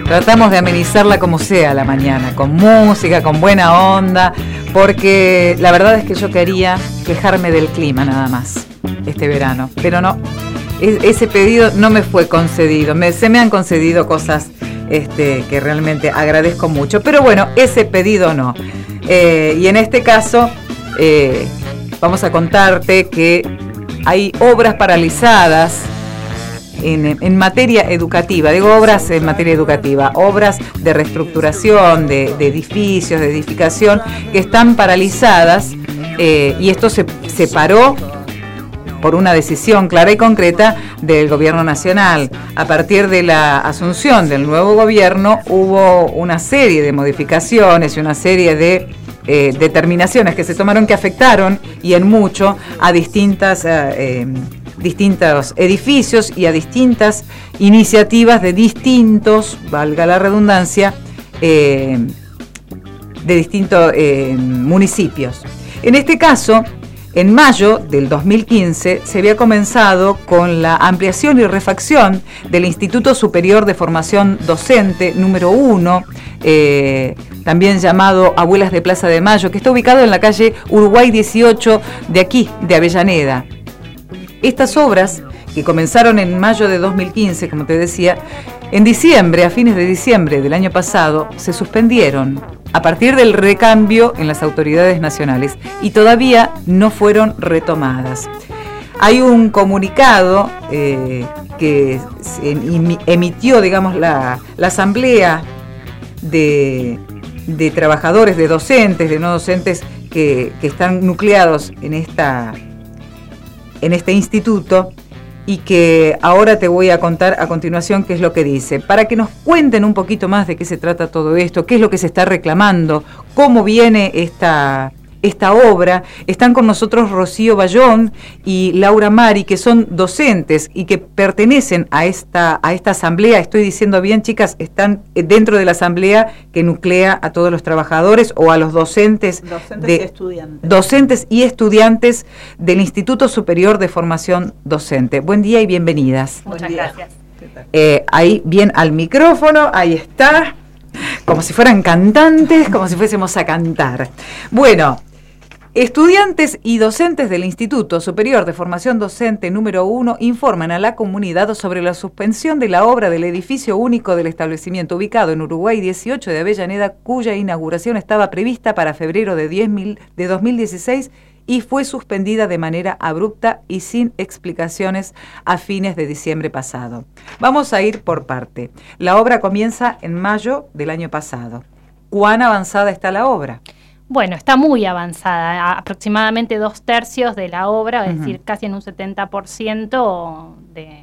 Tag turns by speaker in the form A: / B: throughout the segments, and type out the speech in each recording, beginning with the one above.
A: Tratamos de amenizarla como sea la mañana, con música, con buena onda, porque la verdad es que yo quería quejarme del clima nada más este verano, pero no, ese pedido no me fue concedido, se me han concedido cosas que realmente agradezco mucho, pero bueno, ese pedido no. Y en este caso vamos a contarte que hay obras paralizadas en materia educativa, digo obras en materia educativa, obras de reestructuración de edificios, de edificación, que están paralizadas, y esto se paró por una decisión clara y concreta del gobierno nacional. A partir de la asunción del nuevo gobierno hubo una serie de modificaciones y una serie de determinaciones que se tomaron que afectaron y en mucho a distintos edificios y a distintas iniciativas de distintos, valga la redundancia, de distintos municipios. En este caso, en mayo del 2015 se había comenzado con la ampliación y refacción del Instituto Superior de Formación Docente número 1, también llamado Abuelas de Plaza de Mayo, que está ubicado en la calle Uruguay 18 de aquí, de Avellaneda. Estas obras, que comenzaron en mayo de 2015, como te decía, en diciembre, a fines de diciembre del año pasado, se suspendieron a partir del recambio en las autoridades nacionales y todavía no fueron retomadas. Hay un comunicado que emitió, digamos, la Asamblea de trabajadores, de docentes, de no docentes que están nucleados en este instituto, y que ahora te voy a contar a continuación qué es lo que dice, para que nos cuenten un poquito más de qué se trata todo esto, qué es lo que se está reclamando, cómo viene esta obra. Están con nosotros Rocío Bayón y Laura Mari, que son docentes y que pertenecen a esta asamblea. Estoy diciendo bien, chicas, están dentro de la asamblea que nuclea a todos los trabajadores o a los docentes y estudiantes del Instituto Superior de Formación Docente. Buen día y bienvenidas.
B: Muchas gracias.
A: Ahí bien al micrófono, ahí está, como si fueran cantantes, como si fuésemos a cantar. Bueno, estudiantes y docentes del Instituto Superior de Formación Docente número 1 informan a la comunidad sobre la suspensión de la obra del edificio único del establecimiento ubicado en Uruguay 18 de Avellaneda, cuya inauguración estaba prevista para febrero de 2016 y fue suspendida de manera abrupta y sin explicaciones a fines de diciembre pasado. Vamos a ir por parte. La obra comienza en mayo del año pasado. ¿Cuán avanzada está la obra?
B: Bueno, está muy avanzada, aproximadamente 2/3 de la obra, es decir, casi en un 70%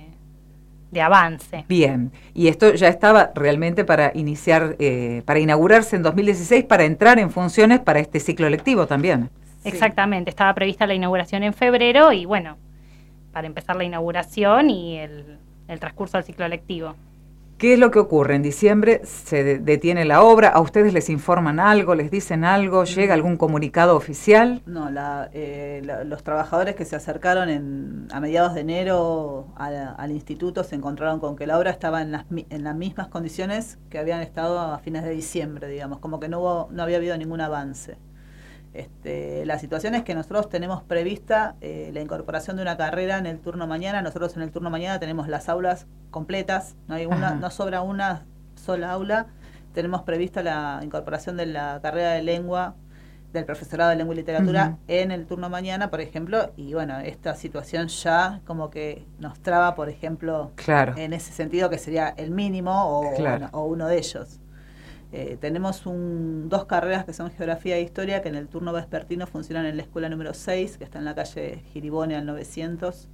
B: de avance.
A: Bien, y esto ya estaba realmente para inaugurarse en 2016, para entrar en funciones para este ciclo lectivo también.
B: Exactamente, estaba prevista la inauguración en febrero y bueno, para empezar la inauguración y el transcurso del ciclo lectivo.
A: ¿Qué es lo que ocurre? En diciembre se detiene la obra, ¿a ustedes les informan algo, les dicen algo, llega algún comunicado oficial?
C: No, los trabajadores que se acercaron a mediados de enero al instituto se encontraron con que la obra estaba en las mismas condiciones que habían estado a fines de diciembre, digamos, como que no había habido ningún avance. La situación es que nosotros tenemos prevista la incorporación de una carrera en el turno mañana. Nosotros en el turno mañana tenemos las aulas completas, no sobra una sola aula. Tenemos prevista la incorporación de la carrera de lengua, del profesorado de lengua y literatura en el turno mañana, por ejemplo, y bueno, esta situación ya como que nos traba, por ejemplo, en ese sentido que sería el mínimo o uno de ellos. Tenemos dos carreras que son Geografía e Historia, que en el turno vespertino funcionan en la escuela número 6, que está en la calle Giribone al 900.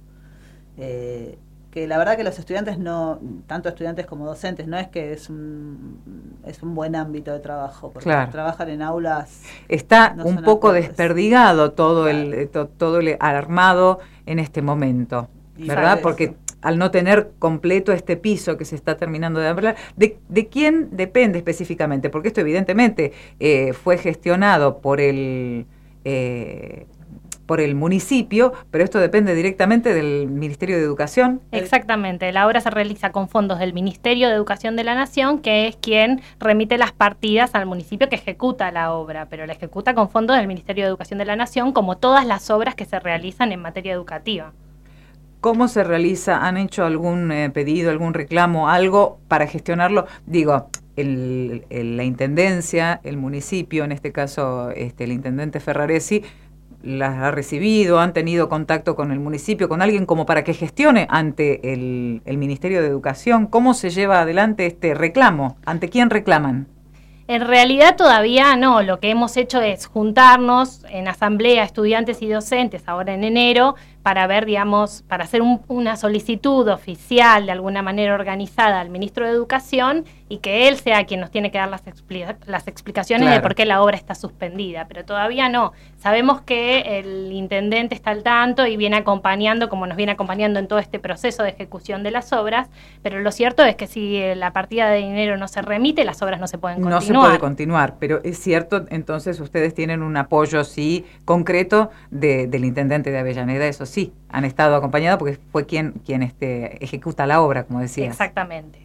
C: Que la verdad que los estudiantes, tanto estudiantes como docentes, no es que es un buen ámbito de trabajo, porque trabajan en aulas...
A: Está un poco desperdigado todo el armado en este momento, ¿verdad? Porque al no tener completo este piso que se está terminando de hablar, ¿de quién depende específicamente? Porque esto evidentemente fue gestionado por por el municipio, pero esto depende directamente del Ministerio de Educación.
B: Exactamente, la obra se realiza con fondos del Ministerio de Educación de la Nación, que es quien remite las partidas al municipio que ejecuta la obra, pero la ejecuta con fondos del Ministerio de Educación de la Nación, como todas las obras que se realizan en materia educativa.
A: ¿Cómo se realiza? ¿Han hecho algún pedido, algún reclamo, algo para gestionarlo? Digo, la Intendencia, el municipio, en este caso el Intendente Ferraresi, las ha recibido, han tenido contacto con el municipio, con alguien como para que gestione ante el Ministerio de Educación. ¿Cómo se lleva adelante este reclamo? ¿Ante quién reclaman?
B: En realidad todavía no, lo que hemos hecho es juntarnos en asamblea estudiantes y docentes ahora en enero para ver, digamos, para hacer una solicitud oficial de alguna manera organizada al ministro de Educación y que él sea quien nos tiene que dar las explicaciones de por qué la obra está suspendida, pero todavía no. Sabemos que el intendente está al tanto y viene acompañando, como nos viene acompañando en todo este proceso de ejecución de las obras, pero lo cierto es que si la partida de dinero no se remite, las obras no se pueden continuar.
A: No se puede continuar, pero es cierto, entonces ustedes tienen un apoyo, sí, concreto del intendente de Avellaneda, eso sí, han estado acompañados porque fue quien ejecuta la obra, como decías.
B: Exactamente.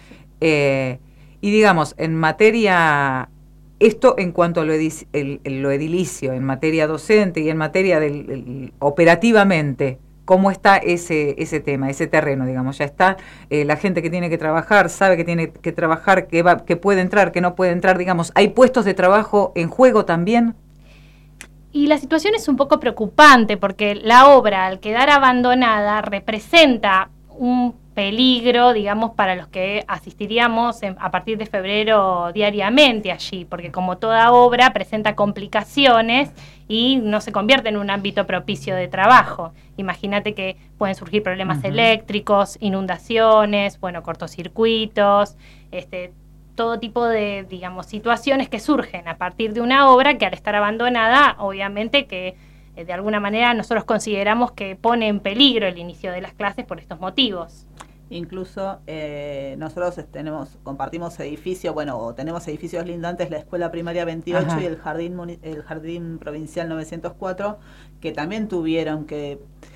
A: Y digamos, en materia, esto en cuanto a lo edilicio, en materia docente y en materia operativamente, ¿cómo está ese tema, ese terreno, digamos? Ya está la gente que tiene que trabajar, sabe que tiene que trabajar, que puede entrar, que no puede entrar, digamos, ¿hay puestos de trabajo en juego también?
B: Y la situación es un poco preocupante porque la obra, al quedar abandonada, representa un peligro, digamos, para los que asistiríamos a partir de febrero diariamente allí, porque como toda obra presenta complicaciones y no se convierte en un ámbito propicio de trabajo. Imagínate que pueden surgir problemas eléctricos, inundaciones, cortocircuitos, todo tipo de, digamos, situaciones que surgen a partir de una obra que al estar abandonada, obviamente que de alguna manera nosotros consideramos que pone en peligro el inicio de las clases por estos motivos.
C: Incluso nosotros compartimos edificios, tenemos edificios lindantes, la Escuela Primaria 28 Ajá. y el Jardín Provincial 904, que también tuvieron que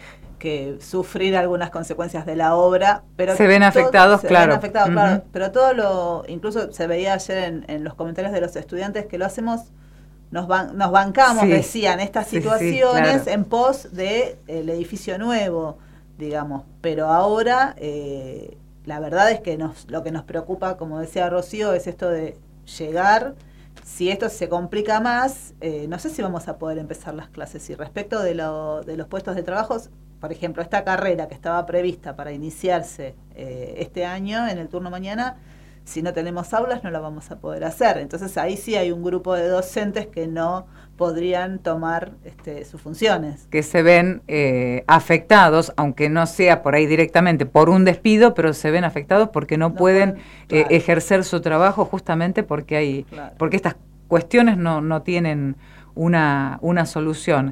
C: sufrir algunas consecuencias de la obra, pero
A: se ven afectados, claro.
C: Claro, pero todo incluso se veía ayer en los comentarios de los estudiantes que lo hacemos, nos bancamos, sí. Decían, estas situaciones claro. En pos de el edificio nuevo, digamos, pero ahora la verdad es que lo que nos preocupa, como decía Rocío, es esto de llegar. Si esto se complica más, no sé si vamos a poder empezar las clases. Y respecto de los puestos de trabajo, por ejemplo, esta carrera que estaba prevista para iniciarse este año en el turno mañana, si no tenemos aulas no la vamos a poder hacer. Entonces ahí sí hay un grupo de docentes que no podrían tomar sus funciones.
A: Que se ven afectados, aunque no sea por ahí directamente por un despido, pero se ven afectados porque no pueden claro. Ejercer su trabajo justamente porque porque estas cuestiones no tienen una solución.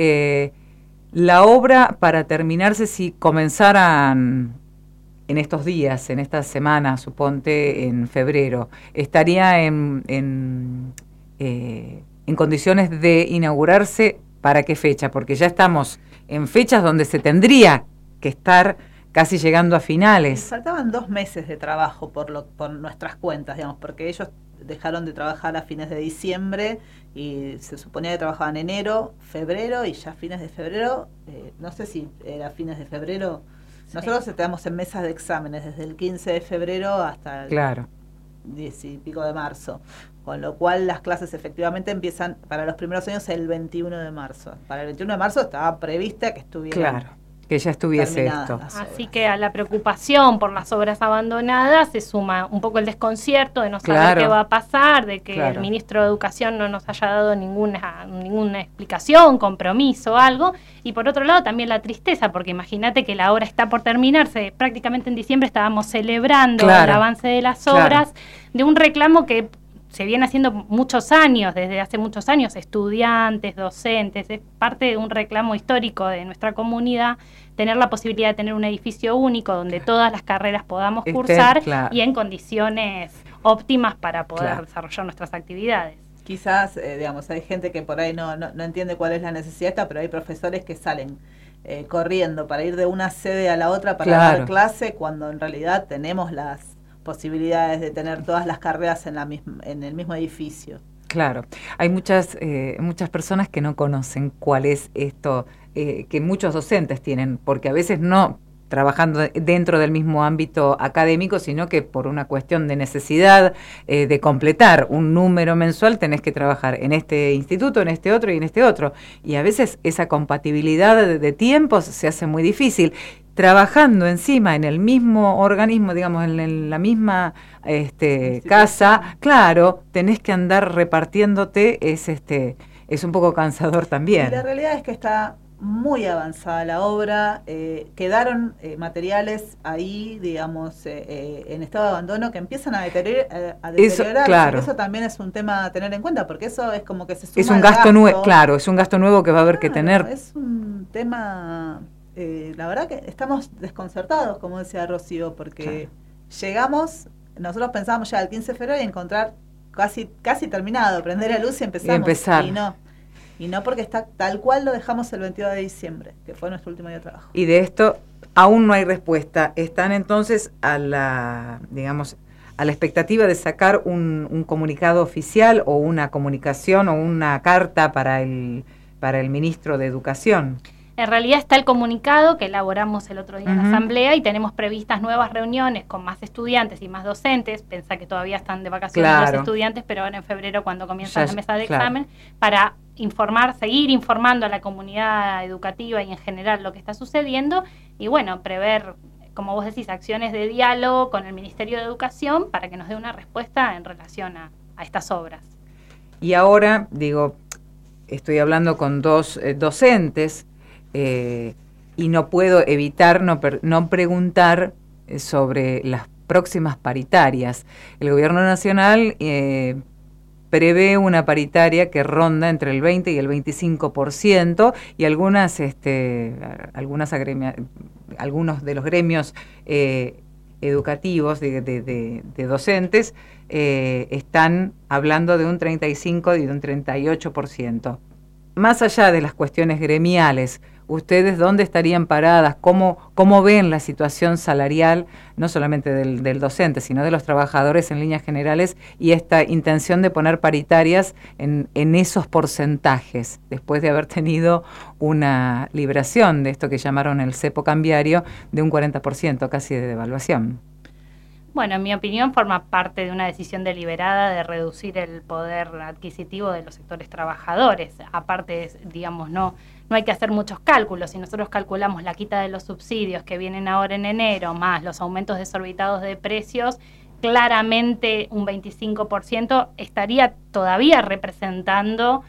A: La obra, para terminarse, si comenzaran en estos días, en esta semana, suponte en febrero, estaría en condiciones de inaugurarse, ¿para qué fecha? Porque ya estamos en fechas donde se tendría que estar casi llegando a finales.
C: Faltaban 2 meses de trabajo por nuestras cuentas, digamos, porque ellos dejaron de trabajar a fines de diciembre y se suponía que trabajaban enero, febrero y ya a fines de febrero, no sé si era fines de febrero. Nosotros estamos en mesas de exámenes desde el 15 de febrero hasta el 10 y pico de marzo, con lo cual las clases efectivamente empiezan para los primeros años el 21 de marzo. Para el 21 de marzo estaba prevista que estuviera
A: que ya estuviese esto.
B: Así que a la preocupación por las obras abandonadas se suma un poco el desconcierto de no saber qué va a pasar, de que el ministro de Educación no nos haya dado ninguna explicación, compromiso, algo, y por otro lado también la tristeza, porque imagínate que la obra está por terminarse, prácticamente en diciembre estábamos celebrando el avance de las obras, de un reclamo que se viene haciendo muchos años, desde hace muchos años, estudiantes, docentes, es parte de un reclamo histórico de nuestra comunidad, tener la posibilidad de tener un edificio único donde todas las carreras podamos cursar y en condiciones óptimas para poder desarrollar nuestras actividades.
C: Quizás, digamos, hay gente que por ahí no entiende cuál es la necesidad esta, pero hay profesores que salen corriendo para ir de una sede a la otra para dar clase, cuando en realidad tenemos las posibilidades de tener todas las carreras en el mismo edificio.
A: Claro, hay muchas personas que no conocen cuál es esto que muchos docentes tienen, porque a veces no trabajando dentro del mismo ámbito académico, sino que por una cuestión de necesidad de completar un número mensual tenés que trabajar en este instituto, en este otro y en este otro. Y a veces esa compatibilidad de tiempos se hace muy difícil. Trabajando encima en el mismo organismo, digamos, en la misma casa, claro, tenés que andar repartiéndote, es un poco cansador también.
C: Y la realidad es que está muy avanzada la obra, quedaron materiales ahí, digamos, en estado de abandono que empiezan a deteriorar.
A: Claro.
C: Eso también es un tema a tener en cuenta, porque eso es como que se suma
A: es un gasto nuevo, claro, es un gasto nuevo que va a haber que tener.
C: Es un tema, la verdad que estamos desconcertados, como decía Rocío, porque llegamos, nosotros pensábamos ya el 15 de febrero y encontrar casi terminado, prender la luz y empezar. Y no porque está tal cual lo dejamos el 22 de diciembre, que fue nuestro último día de trabajo.
A: Y de esto aún no hay respuesta. Están entonces a la expectativa de sacar un comunicado oficial o una comunicación o una carta para el ministro de Educación.
B: En realidad está el comunicado que elaboramos el otro día en la asamblea y tenemos previstas nuevas reuniones con más estudiantes y más docentes. Pensá que todavía están de vacaciones los estudiantes, pero ahora en febrero cuando comienza la mesa de examen, para seguir informando a la comunidad educativa y en general lo que está sucediendo y bueno, prever, como vos decís, acciones de diálogo con el Ministerio de Educación para que nos dé una respuesta en relación a estas obras.
A: Y ahora, estoy hablando con dos docentes, y no puedo evitar no preguntar sobre las próximas paritarias. El Gobierno Nacional prevé una paritaria que ronda entre el 20 y el 25%, y algunos de los gremios educativos de docentes están hablando de un 35 y de un 38%. Más allá de las cuestiones gremiales, ¿ustedes dónde estarían paradas? ¿Cómo ven la situación salarial, no solamente del docente, sino de los trabajadores en líneas generales, y esta intención de poner paritarias en esos porcentajes, después de haber tenido una liberación de esto que llamaron el cepo cambiario de un 40% casi de devaluación?
B: Bueno, en mi opinión forma parte de una decisión deliberada de reducir el poder adquisitivo de los sectores trabajadores. Aparte, digamos, no hay que hacer muchos cálculos. Si nosotros calculamos la quita de los subsidios que vienen ahora en enero, más los aumentos desorbitados de precios, claramente un 25% estaría todavía representando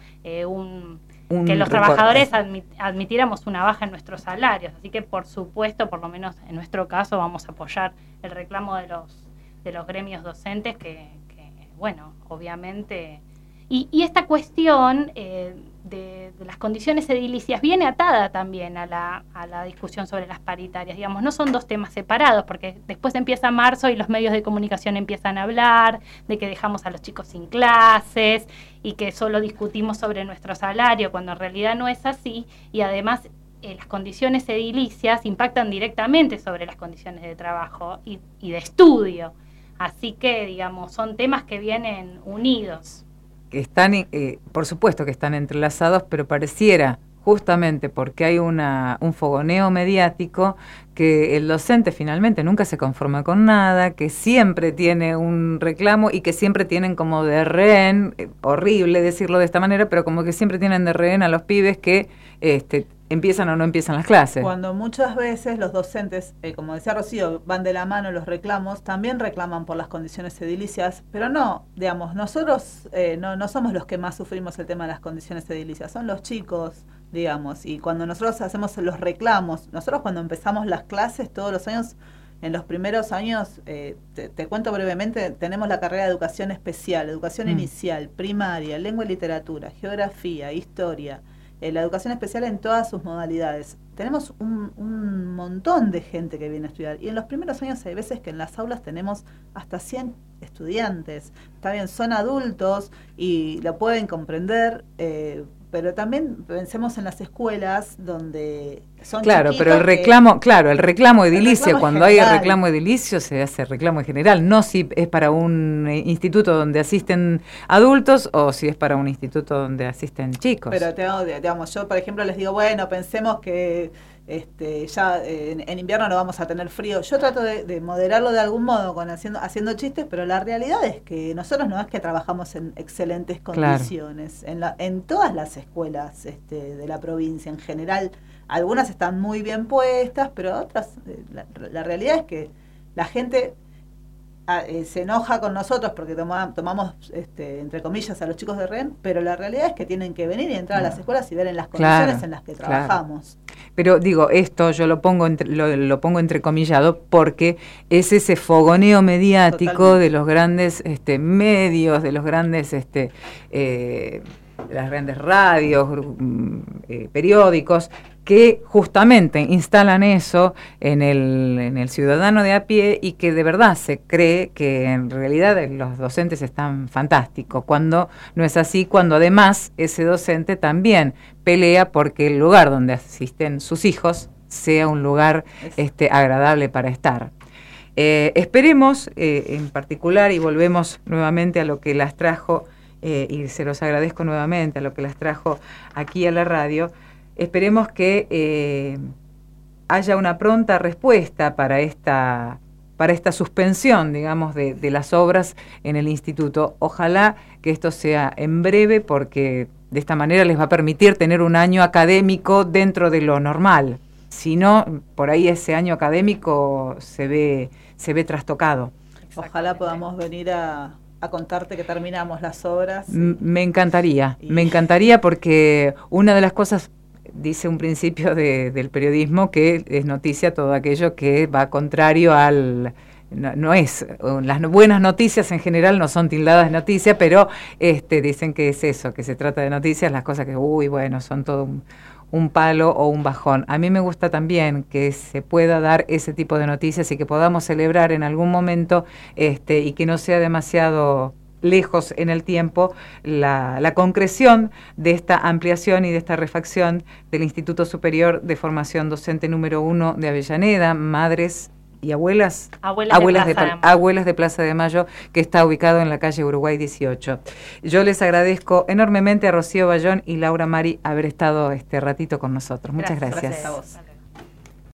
B: que los trabajadores admitiéramos una baja en nuestros salarios. Así que, por supuesto, por lo menos en nuestro caso, vamos a apoyar el reclamo de los gremios docentes que bueno, obviamente... Y esta cuestión de las condiciones edilicias viene atada también a la discusión sobre las paritarias. Digamos, no son dos temas separados, porque después empieza marzo y los medios de comunicación empiezan a hablar de que dejamos a los chicos sin clases y que solo discutimos sobre nuestro salario, cuando en realidad no es así. Y además las condiciones edilicias impactan directamente sobre las condiciones de trabajo y de estudio. Así que, digamos, son temas que vienen unidos.
A: Están, por supuesto que están entrelazados, pero pareciera, justamente porque hay un fogoneo mediático, que el docente finalmente nunca se conforma con nada, que siempre tiene un reclamo y que siempre tienen como de rehén, horrible decirlo de esta manera, pero como que siempre tienen de rehén a los pibes que empiezan o no empiezan las clases.
C: Cuando muchas veces los docentes, como decía Rocío, van de la mano los reclamos, también reclaman por las condiciones edilicias, pero no, digamos, nosotros no somos los que más sufrimos el tema de las condiciones edilicias, son los chicos, digamos, y cuando nosotros hacemos los reclamos, nosotros cuando empezamos las clases todos los años, en los primeros años, te cuento brevemente, tenemos la carrera de educación especial, educación inicial, primaria, lengua y literatura, geografía, historia, la educación especial en todas sus modalidades. Tenemos un montón de gente que viene a estudiar y en los primeros años hay veces que en las aulas tenemos hasta 100 estudiantes. Está bien, son adultos y lo pueden comprender, pero también pensemos en las escuelas donde son
A: Claro, pero el reclamo edilicio, cuando hay reclamo edilicio se hace reclamo en general, no si es para un instituto donde asisten adultos o si es para un instituto donde asisten chicos.
C: Pero digamos, yo por ejemplo les digo, bueno, pensemos que ya en invierno no vamos a tener frío. Yo trato de moderarlo de algún modo haciendo chistes, pero la realidad es que nosotros no es que trabajamos en excelentes condiciones. En todas las escuelas de la provincia en general, algunas están muy bien puestas, pero otras, la realidad es que la gente se enoja con nosotros porque tomamos entre comillas a los chicos de REM, pero la realidad es que tienen que venir y entrar a las escuelas y ver en las condiciones en las que trabajamos.
A: Pero digo, esto yo lo pongo entrecomillado porque es ese fogoneo mediático Totalmente. De los grandes medios, de los grandes las grandes radios, periódicos, que justamente instalan eso en el ciudadano de a pie y que de verdad se cree que en realidad los docentes están fantásticos, cuando no es así, cuando además ese docente también pelea porque el lugar donde asisten sus hijos sea un lugar agradable para estar. Esperemos en particular, y volvemos nuevamente a lo que las trajo, y se los agradezco nuevamente, a lo que las trajo aquí a la radio. Esperemos que haya una pronta respuesta para esta suspensión, digamos, de las obras en el instituto. Ojalá que esto sea en breve, porque de esta manera les va a permitir tener un año académico dentro de lo normal. Si no, por ahí ese año académico se ve trastocado.
C: Ojalá podamos venir a contarte que terminamos las obras.
A: Me encantaría porque una de las cosas, dice un principio del periodismo, que es noticia todo aquello que va contrario al... No es, las buenas noticias en general no son tildadas de noticia, pero dicen que es eso, que se trata de noticias, las cosas que, son todo un palo o un bajón. A mí me gusta también que se pueda dar ese tipo de noticias y que podamos celebrar en algún momento y que no sea demasiado lejos en el tiempo la concreción de esta ampliación y de esta refacción del Instituto Superior de Formación Docente número 1 de Avellaneda, Madres y Abuelas de Plaza de Mayo, que está ubicado en la calle Uruguay 18. Yo les agradezco enormemente a Rocío Bayón y Laura Mari haber estado este ratito con nosotros. Muchas gracias.
C: Gracias a vos.